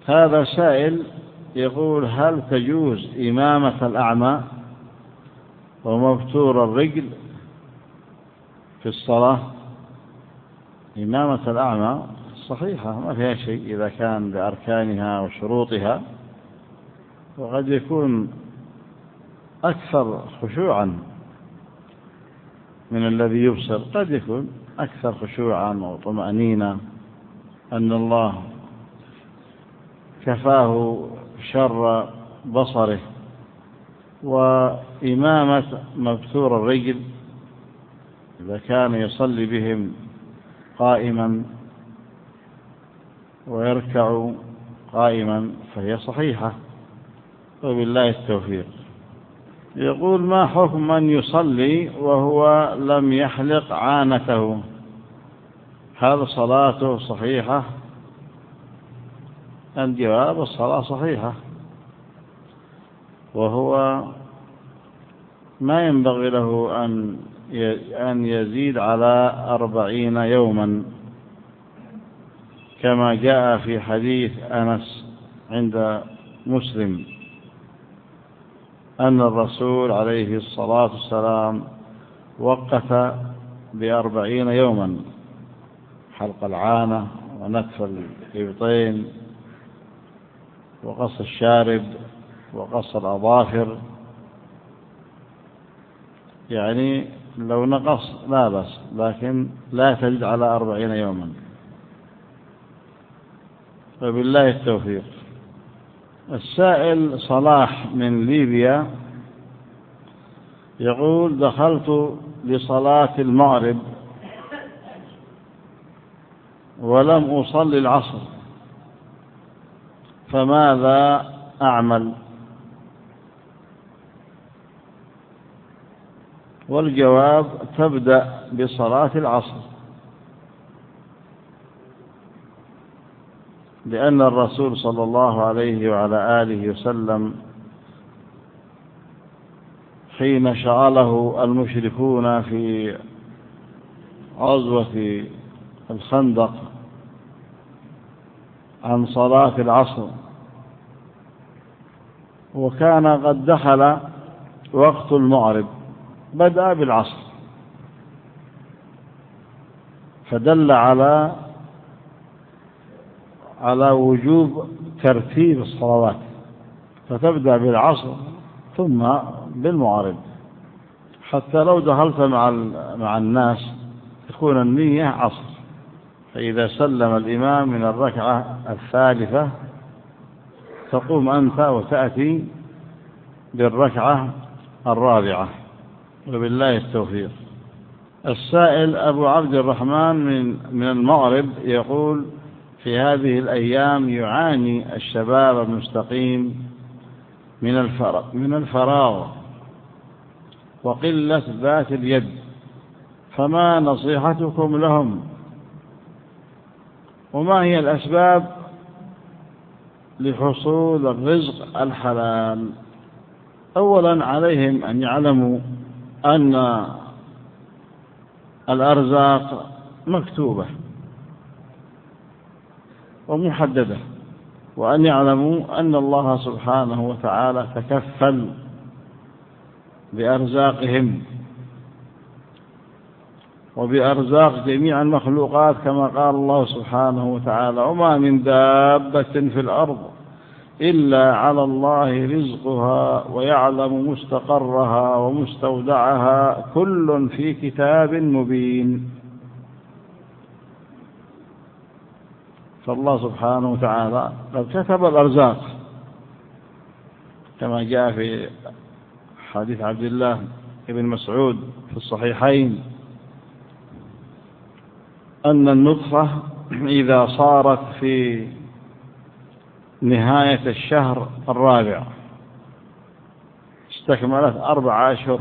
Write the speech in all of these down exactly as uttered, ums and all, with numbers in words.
هذا سائل يقول: هل تجوز إمامة الأعمى ومبتور الرجل في الصلاة؟ إمامة الأعمى صحيحة ما فيها شيء إذا كان بأركانها وشروطها، وقد يكون أكثر خشوعا من الذي يبصر، قد يكون أكثر خشوعا وطمأنينة أن الله كفاه شر بصره. وإمامة مبتور الرجل إذا كان يصلي بهم قائما ويركع قائما فهي صحيحة، وبالله التوفيق. يقول: ما حكم من يصلي وهو لم يحلق عانته؟ هذا صلاته صحيحة؟ الجواب: الصلاة صحيحة، وهو ما ينبغي له أن يزيد على أربعين يوما، كما جاء في حديث أنس عند مسلم أن الرسول عليه الصلاة والسلام وقف بأربعين يوما حلق العانة ونتف الإبطين وقص الشارب وقص الأظافر، يعني لو نقص لا بس، لكن لا تزيد على أربعين يوما، وبالله التوفيق. السائل صلاح من ليبيا يقول: دخلت لصلاة المغرب ولم أصلي العصر، فماذا أعمل؟ والجواب: تبدأ بصلاة العصر، لأن الرسول صلى الله عليه وعلى آله وسلم حين شغله المشركون في غزوة الخندق عن صلاة العصر، وكان قد دخل وقت المغرب، بدأ بالعصر، فدل على على وجوب ترتيب الصلوات، فتبدأ بالعصر ثم بالمغرب، حتى لو دخلت مع مع الناس تكون النية عصر، فإذا سلم الإمام من الركعة الثالثة تقوم أنت وتأتي بالركعة الرابعة، وبالله التوفيق. السائل أبو عبد الرحمن من من المغرب يقول: في هذه الأيام يعاني الشباب المستقيم من الفراغ من الفراغ وقلة ذات اليد، فما نصيحتكم لهم؟ وما هي الأسباب لحصول الرزق الحلال؟ أولا عليهم أن يعلموا أن الأرزاق مكتوبة ومحددة، وأن يعلموا أن الله سبحانه وتعالى تكفل بأرزاقهم وبأرزاق جميع المخلوقات، كما قال الله سبحانه وتعالى: وما من دابة في الأرض إلا على الله رزقها ويعلم مستقرها ومستودعها كل في كتاب مبين. فالله سبحانه وتعالى قد كتب الأرزاق، كما جاء في حديث عبد الله بن مسعود في الصحيحين أن النطفة إذا صارت في نهاية الشهر الرابع استكملت أربع أشهر،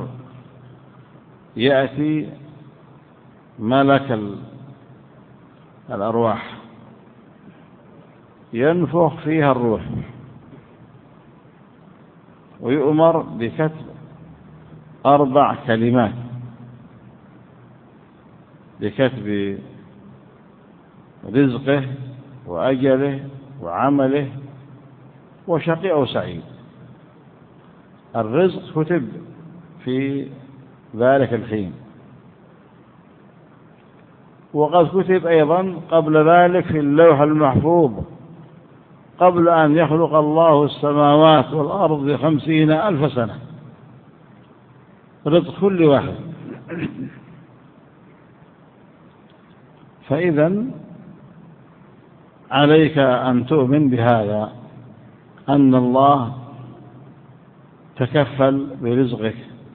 يأتي ملك الأرواح ينفخ فيها الروح ويؤمر بكتب أربع كلمات، بكتب رزقه وأجله وعمله وشقي أو سعيد. الرزق كتب في ذلك الحين، وقد كتب أيضا قبل ذلك في اللوح المحفوظ قبل أن يخلق الله السماوات والأرض بخمسين ألف سنة، رزق كل واحد. فإذا عليك أن تؤمن بهذا، أن الله تكفل برزقك،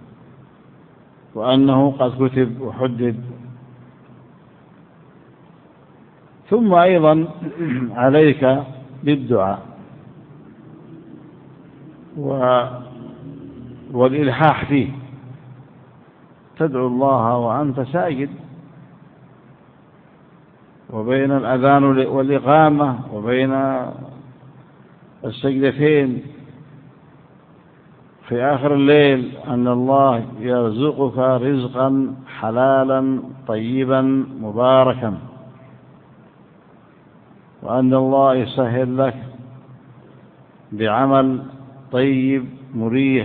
وأنه قد كتب وحدد. ثم أيضا عليك بالدعاء والإلحاح فيه، تدعو الله وأنت ساجد، وبين الأذان والإقامة وبين السجدتين في آخر الليل أن الله يرزقك رزقا حلالا طيبا مباركا، وأن الله يسهل لك بعمل طيب مريح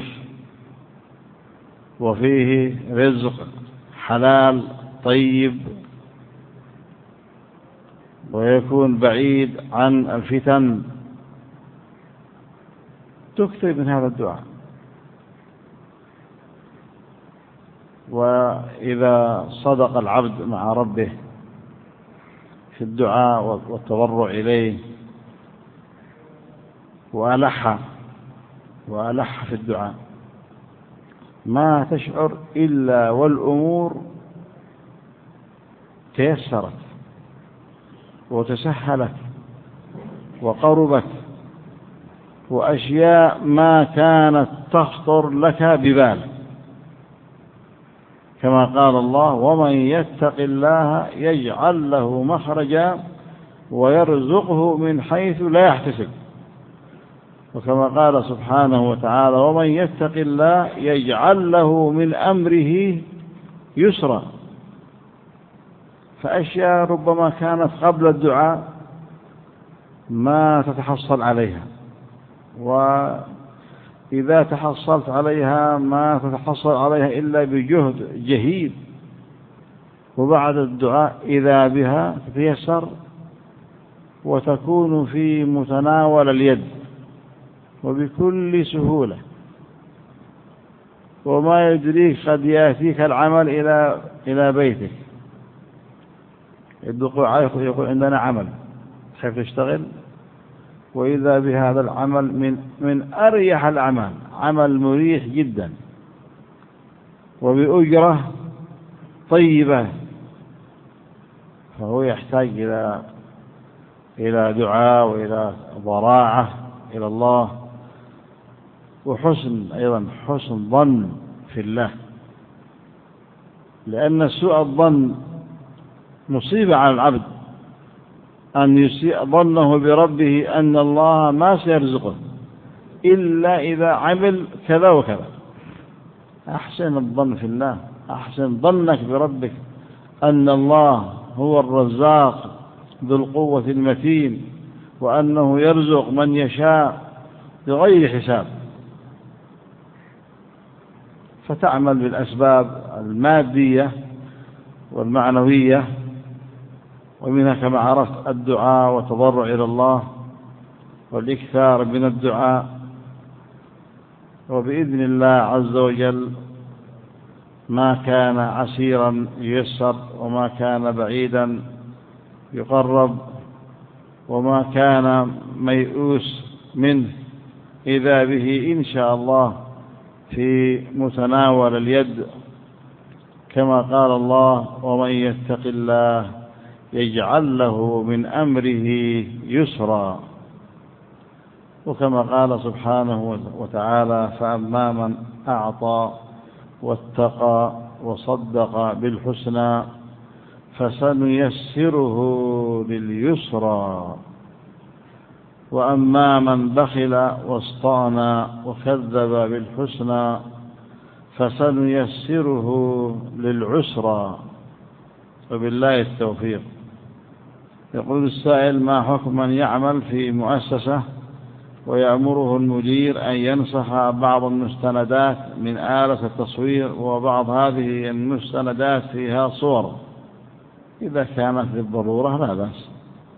وفيه رزق حلال طيب، ويكون بعيد عن الفتن. تكثر من هذا الدعاء. وإذا صدق العبد مع ربه في الدعاء والتضرع إليه وألح وألح في الدعاء، ما تشعر إلا والأمور تيسرت وتسهلت وقربت، وأشياء ما كانت تخطر لك ببال، كما قال الله: ومن يتق الله يجعل له مخرجا ويرزقه من حيث لا يحتسب. وكما قال سبحانه وتعالى: ومن يتق الله يجعل له من أمره يسرا. فأشياء ربما كانت قبل الدعاء ما تتحصل عليها، وإذا تحصلت عليها ما تتحصل عليها إلا بجهد جهيد، وبعد الدعاء إذا بها تتيسر وتكون في متناول اليد وبكل سهولة. وما يدريك قد يأتيك العمل إلى إلى بيتك، يدقوا عليك يقول: عندنا عمل، خيف تشتغل، وإذا بهذا العمل من من أريح الأعمال، عمل مريح جدا وبأجرة طيبة. فهو يحتاج إلى إلى دعاء وإلى ضراعة إلى الله، وحسن أيضا حسن ظن في الله، لأن سوء الظن مصيبة على العبد، أن يسيء ظنه بربه أن الله ما سيرزقه إلا إذا عمل كذا وكذا. أحسن الظن في الله، أحسن ظنك بربك أن الله هو الرزاق ذو القوة المتين، وأنه يرزق من يشاء بغير حساب. فتعمل بالأسباب المادية والمعنوية، ومنها كما عرفت الدعاء والتضرع إلى الله والإكثار من الدعاء، وبإذن الله عز وجل ما كان عسيرا ييسر، وما كان بعيدا يقرب، وما كان ميؤوس منه إذا به إن شاء الله في متناول اليد، كما قال الله: ومن يتق الله يجعل له من أمره يسرا. وكما قال سبحانه وتعالى: فأما من أعطى واتقى وصدق بالحسنى فسنيسره لليسرى، وأما من بخل واصطنى وكذب بالحسنى فسنيسره للعسرى. وبالله التوفيق. يقول السائل: ما حكم من يعمل في مؤسسة ويأمره المدير أن ينسخ بعض المستندات من آلة التصوير، وبعض هذه المستندات فيها صور، إذا كانت للضرورة لا بأس،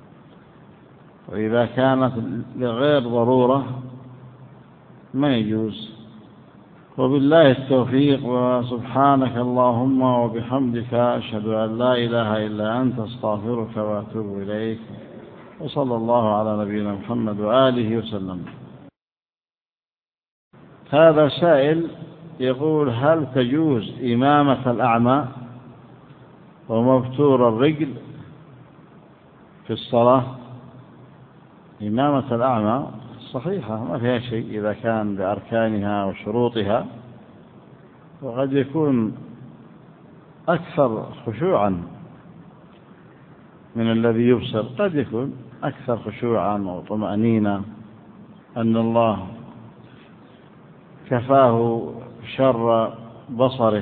وإذا كانت لغير ضرورة ما يجوز. وبالله التوفيق، وسبحانك اللهم وبحمدك أشهد أن لا إله إلا أنت أستغفرك وأتوب إليك، وصلى الله على نبينا محمد وآله وسلم. هذا سائل يقول: هل تجوز إمامة الأعمى ومبتور الرجل في الصلاة؟ إمامة الأعمى صحيحة ما فيها شيء إذا كان بأركانها وشروطها، وقد يكون أكثر خشوعا من الذي يبصر، قد يكون أكثر خشوعا وطمأنينة، أن الله كفاه شر بصره.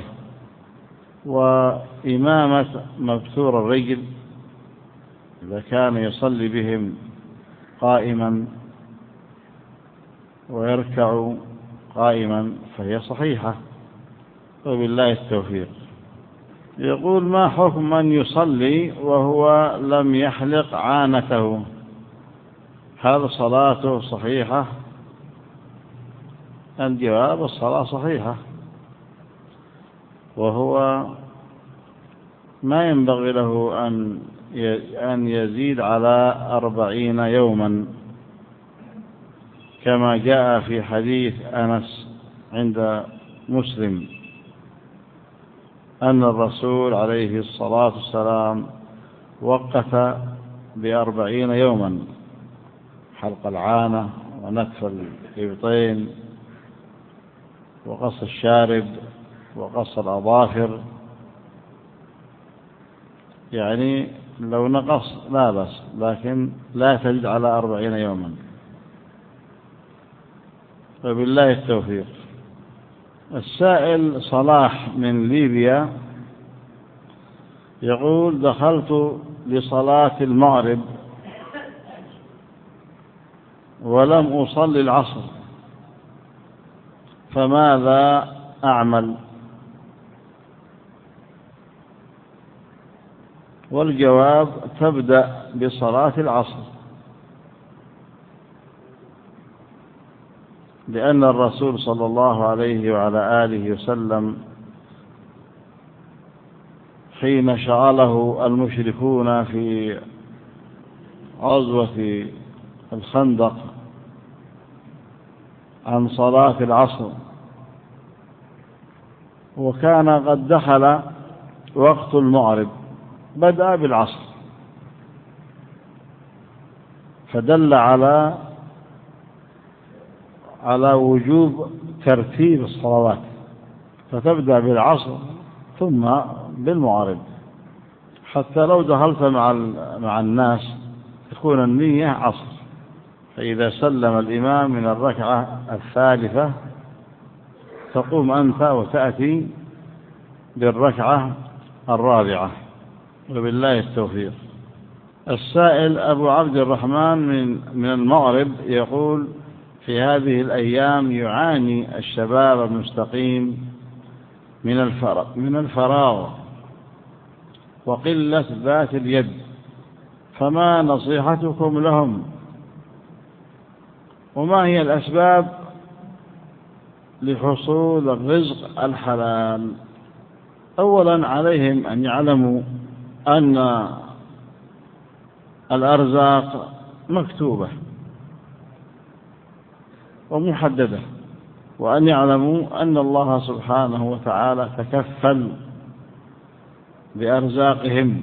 وإمامة مبتور الرجل إذا كان يصلي بهم قائما ويركع قائما فهي صحيحة، وبالله التوفيق. يقول: ما حكم من يصلي وهو لم يحلق عانته؟ هذا صلاته صحيحة؟ الجواب: الصلاة صحيحة، وهو ما ينبغي له أن يزيد على أربعين يوما، كما جاء في حديث أنس عند مسلم أن الرسول عليه الصلاة والسلام وقت بأربعين يوما حلق العانة ونتف الإبطين وقص الشارب وقص الأظافر، يعني لو نقص لا بأس، لكن لا تزيد على أربعين يوما، وبالله التوفيق. السائل صلاح من ليبيا يقول: دخلت لصلاة المغرب ولم أصلي العصر، فماذا أعمل؟ والجواب: تبدأ بصلاة العصر، لأن الرسول صلى الله عليه وعلى آله وسلم حين شغله المشركون في غزوة الخندق عن صلاة العصر، وكان قد دخل وقت المغرب، بدأ بالعصر، فدل على على وجوب ترتيب الصلوات، فتبدأ بالعصر ثم بالمغرب، حتى لو دخلت مع مع الناس تكون النية عصر، فإذا سلم الإمام من الركعة الثالثة تقوم أنت وتأتي بالركعة الرابعة، وبالله التوفيق. السائل أبو عبد الرحمن من من المغرب يقول: في هذه الأيام يعاني الشباب المستقيم من الفراغ من الفراغ وقلة ذات اليد، فما نصيحتكم لهم؟ وما هي الأسباب لحصول الرزق الحلال؟ أولا عليهم أن يعلموا أن الأرزاق مكتوبة ومحددة، وأن يعلموا أن الله سبحانه وتعالى تكفل بأرزاقهم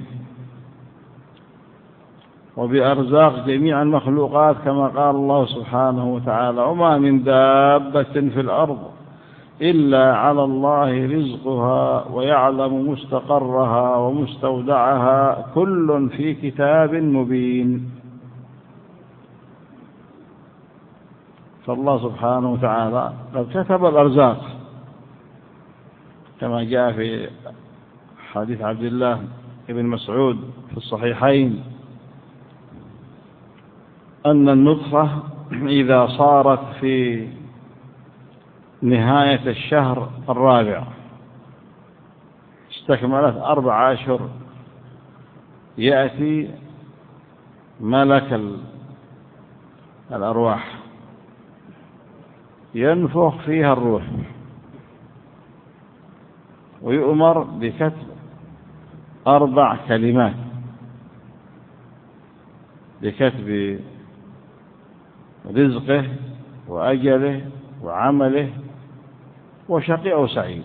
وبأرزاق جميع المخلوقات، كما قال الله سبحانه وتعالى: وما من دابة في الأرض إلا على الله رزقها ويعلم مستقرها ومستودعها كل في كتاب مبين. فالله سبحانه وتعالى قد كتب الأرزاق، كما جاء في حديث عبد الله بن مسعود في الصحيحين أن النطفة إذا صارت في نهاية الشهر الرابع استكملت أربع أشهر، يأتي ملك الأرواح ينفخ فيها الروح ويؤمر بكتب أربع كلمات، بكتب رزقه وأجله وعمله وشقي أو سعيد.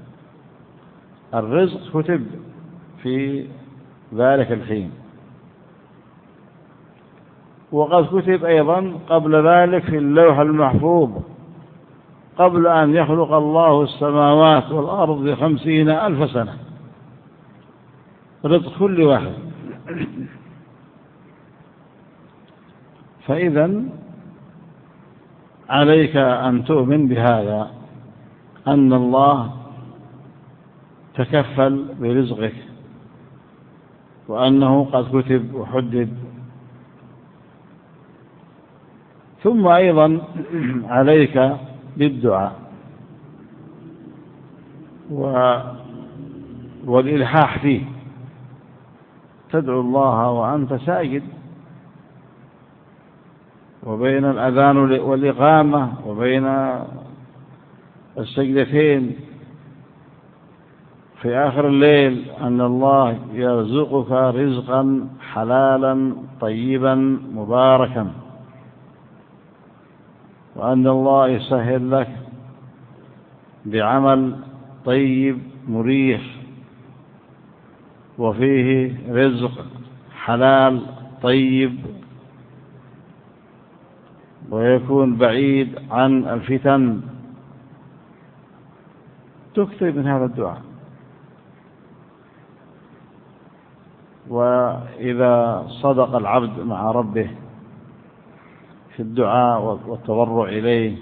الرزق كتب في ذلك الحين، وقد كتب أيضا قبل ذلك في اللوح المحفوظ قبل أن يخلق الله السماوات والأرض بخمسين ألف سنة، رزق كل واحد. فإذا عليك أن تؤمن بهذا، أن الله تكفل برزقك، وأنه قد كتب وحدد. ثم أيضا عليك بالدعاء والإلحاح فيه، تدعو الله وأنت ساجد، وبين الأذان والإقامة وبين السجدتين في آخر الليل أن الله يرزقك رزقا حلالا طيبا مباركا، وأن الله يسهل لك بعمل طيب مريح وفيه رزق حلال طيب، ويكون بعيد عن الفتن. تكثر من هذا الدعاء. وإذا صدق العبد مع ربه في الدعاء والتضرع إليه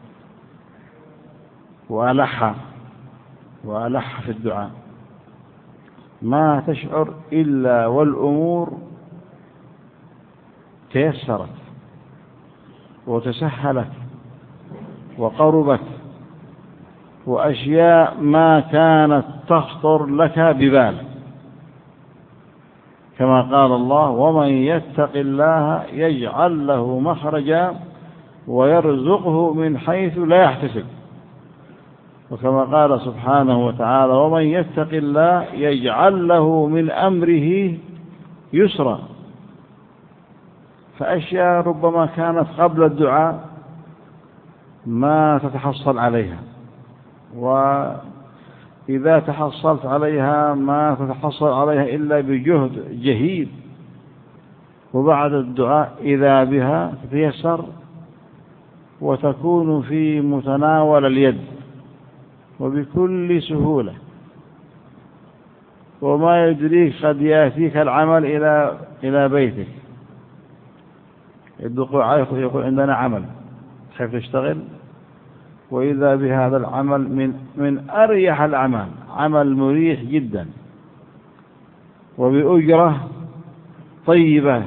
وألح وألح في الدعاء، ما تشعر إلا والأمور تيسرت وتسهلت وقربت، وأشياء ما كانت تخطر لك ببال، كما قال الله: ومن يتق الله يجعل له مخرجا ويرزقه من حيث لا يحتسب. وكما قال سبحانه وتعالى: ومن يتق الله يجعل له من أمره يسرا. فأشياء ربما كانت قبل الدعاء ما تتحصل عليها، وإذا تحصلت عليها ما تتحصل عليها إلا بجهد جهيد، وبعد الدعاء إذا بها تتيسر وتكون في متناول اليد وبكل سهولة. وما يدريك قد يأتيك العمل إلى إلى بيتك، الدخول عليك يقول عندنا عمل كيف تشتغل، وإذا بهذا العمل من من أريح الأعمال، عمل مريح جدا وبأجرة طيبة.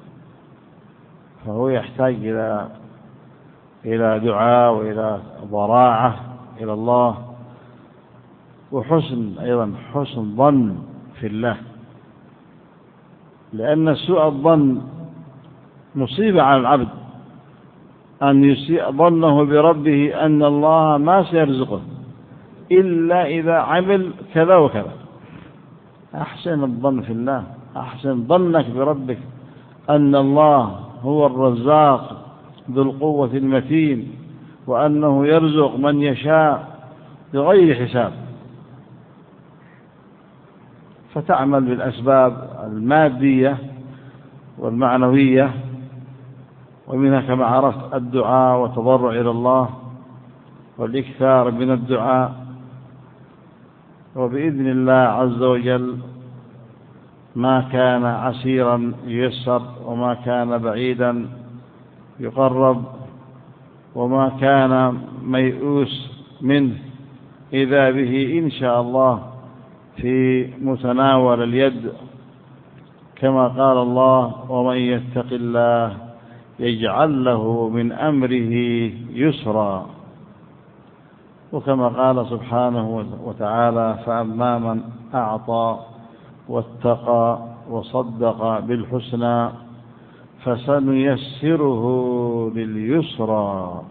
فهو يحتاج إلى إلى دعاء وإلى ضراعة إلى الله، وحسن أيضا حسن ظن في الله، لأن سوء الظن مصيبة على العبد، أن يسيء ظنه بربه أن الله ما سيرزقه إلا إذا عمل كذا وكذا. أحسن الظن في الله، أحسن ظنك بربك أن الله هو الرزاق ذو القوة المتين، وأنه يرزق من يشاء بغير حساب. فتعمل بالأسباب المادية والمعنوية، ومنها كما عرفت الدعاء والتضرع إلى الله والإكثار من الدعاء، وبإذن الله عز وجل ما كان عسيرا ييسر، وما كان بعيدا يقرب، وما كان ميؤوس منه إذا به إن شاء الله في متناول اليد، كما قال الله: ومن يتق الله يجعل له من أمره يسرا. وكما قال سبحانه وتعالى: فأما من أعطى واتقى وصدق بالحسنى فسنيسره لليسرى،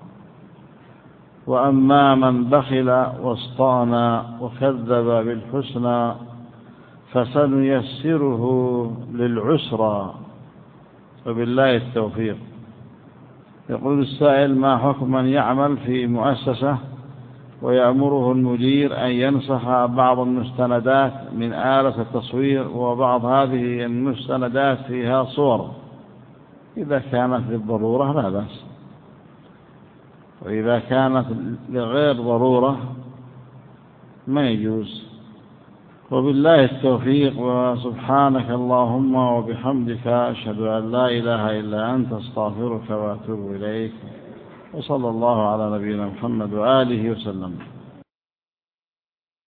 وأما من بخل واستغنى وكذب بالحسنى فسنيسره للعسرى. وبالله التوفيق. يقول السائل: ما حكم من يعمل في مؤسسة ويأمره المدير أن ينسخ بعض المستندات من آلة التصوير، وبعض هذه المستندات فيها صور؟ إذا كانت للضرورة لا بأس، وإذا كانت لغير ضرورة ما يجوز. وبالله التوفيق. وسبحانك اللهم وبحمدك أشهد أن لا إله إلا أنت أستغفرك وأتوب إليك. وصلى الله على نبينا محمد وآله وسلم.